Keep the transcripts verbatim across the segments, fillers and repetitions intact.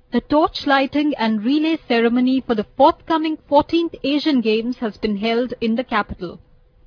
The torch lighting and relay ceremony for the forthcoming fourteenth Asian Games has been held in the capital.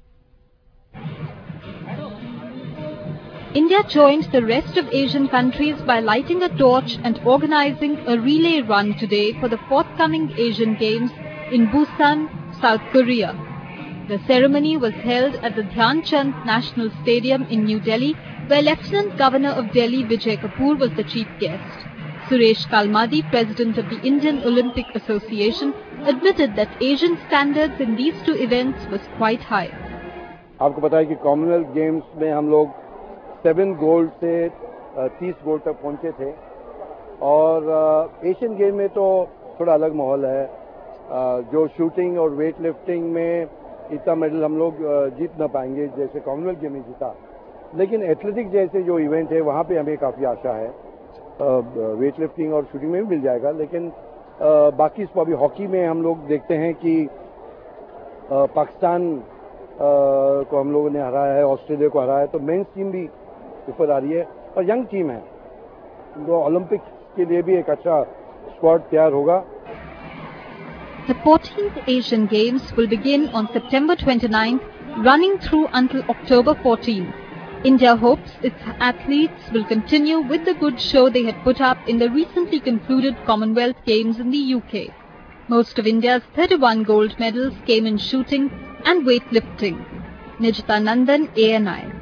India joined the rest of Asian countries by lighting a torch and organizing a relay run today for the forthcoming Asian Games in Busan, South Korea. The ceremony was held at the Dhyan Chand National Stadium in New Delhi, where Lieutenant Governor of Delhi Vijay Kapoor was the chief guest. Suresh Kalmadi, President of the Indian Olympic Association, admitted that Asian standards in these two events was quite high. आपको पता है कि Commonwealth games में हम लोग seven gold से तीस gold तक पहुंचे थे और एशियन गेम में तो थोड़ा अलग माहौल है. जो शूटिंग और वेट लिफ्टिंग में इतना मेडल हम लोग जीत ना पाएंगे जैसे कॉमनवेल्थ गेम में जीता, लेकिन एथलेटिक्स जैसे जो इवेंट है वहाँ पे हमें काफ़ी आशा है. वेट लिफ्टिंग और शूटिंग में भी मिल जाएगा, लेकिन आ, बाकी अभी हॉकी में हम लोग देखते हैं कि आ, पाकिस्तान आ, को हम लोगों ने हराया है, ऑस्ट्रेलिया को हराया है, तो मेंस टीम भी ऊपर आ रही है और यंग टीम है, तो ओलंपिक्स के लिए भी एक अच्छा स्क्वाड तैयार होगा. The fourteenth Asian Games will begin on September twenty-ninth, running through until October fourteenth. India hopes its athletes will continue with the good show they had put up in the recently concluded Commonwealth Games in the U K. Most of India's thirty-one gold medals came in shooting and weightlifting. Nijita Nandan, A N I.